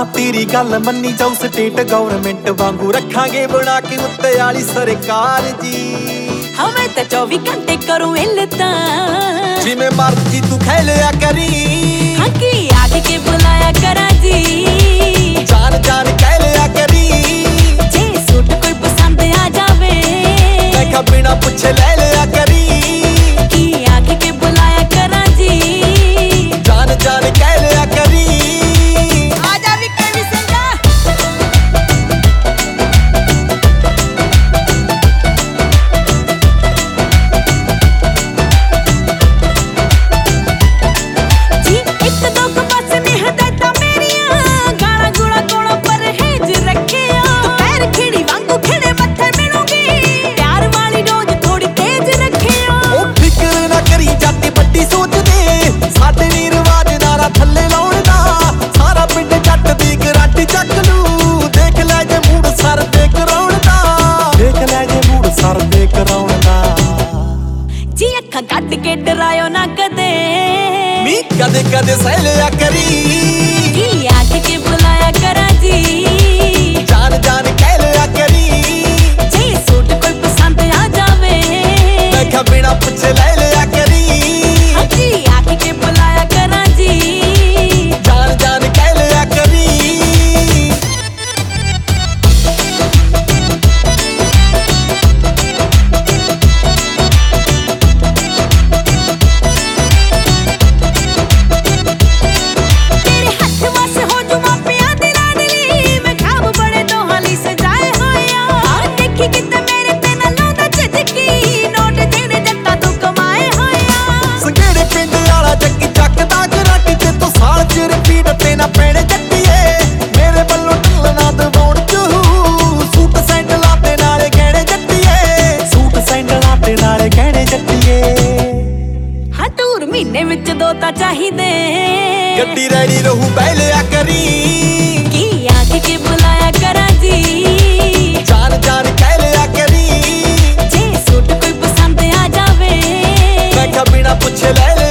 तेरी गल मन्नी जाऊ स्टेट गवर्नमेंट वांगू रखांगे बना के उत्ते वाली सरकार जी। हमें तो 24 घंटे करूं इल्लता जिमें मर्जी तू खेलिया करी। हाँ की आके के बुलाया करा जी। जान जान कहलिया करी। जे सूट कोई पसंद आ जावे मैं क्या बिना पूछे ले लिया करी। की आके के बुलाया करा जी। जान जान कहलिया करी। जी अखा कट के डरायो ना कदे नी कदे कदे सहलिया करी। की आके के बुलाया करा जी। जान जान कहलिया करी। जे सूट कोई पसंद आ जावे मैं क्या बिना पूछे ले लिया करी। जी आके के बुलाया करा जी। जान जान कहलिया करी। महीने विच दो ता चाहिदे गड्डी रेडी रहू बैलिया करी। की आके के बुलाया करा जी। जान जान कहलिया करी। जे सूट कोई पसंद आ जावे मैं क्या बिना पूछे ले